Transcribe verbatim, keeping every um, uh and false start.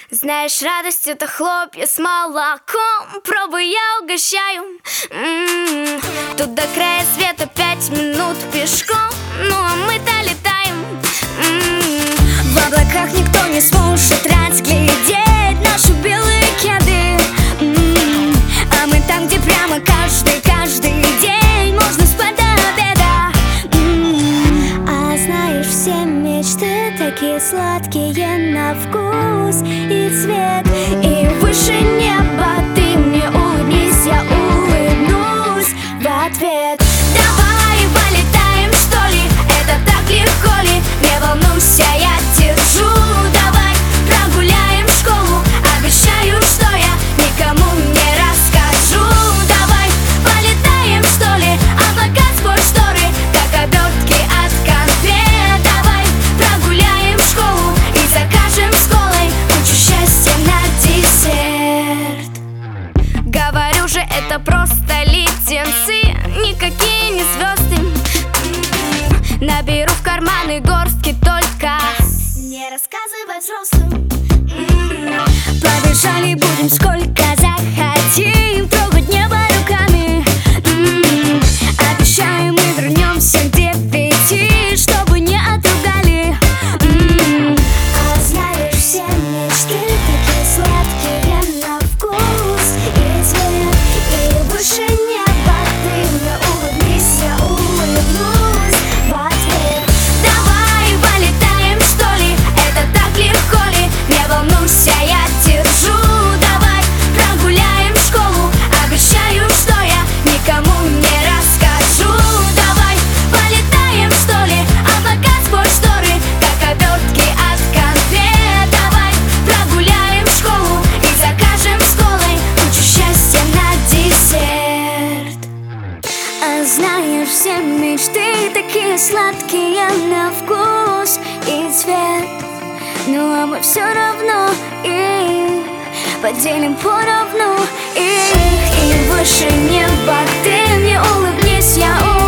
Знаешь, радость — это хлопья с молоком. Пробуй, я угощаю. М-м-м. Тут до края света пять минут пешком. Ну а мы-то летаем. М-м-м. В облаках никто не сможет разглядеть наши белые кеды. М-м-м. А мы там, где прямо каждый, каждый день можно спать до обеда. М-м-м. А знаешь, все мечты такие сладкие на вкус и цвет. И выше неба ты мне улыбнись, я улыбнусь в ответ. Давай полетаем, что ли? Это так легко ли? Не волнуйся, я держу. Давай прогуляем школу. Обещаю, что я никому не расскажу. Давай полетаем, что ли? Облака сквозь шторы, как обертки от конфет. Давай прогуляем школу и закажем с колой кучу счастья на десерт. Говорю же, это просто леденцы, никакие не звезды. Наберу в карманы горстки только. Не рассказывай взрослым. Побежали будем сколько захотим, трогать небо руками. Обещаю, мы вернемся к девяти, чтобы не отругали. А знаешь, все мечты такие сладкие на вкус и цвет. И выше неба ты мне улыбнись, я улыбнусь в ответ. Давай полетаем, что ли? Это так легко ли? Не волнуйся, я держу. Давай прогуляем школу. Обещаю, что я никому не расскажу. Давай полетаем, что ли? Облака сквозь шторы, как обертки от конфет. Давай прогуляем школу и закажем с колой кучу счастья на десерт. А знаешь, все мечты такие сладкие на вкус и цвет. Ну а мы все равно их поделим поровну их. И выше неба ты мне улыбнись, я улыбнусь.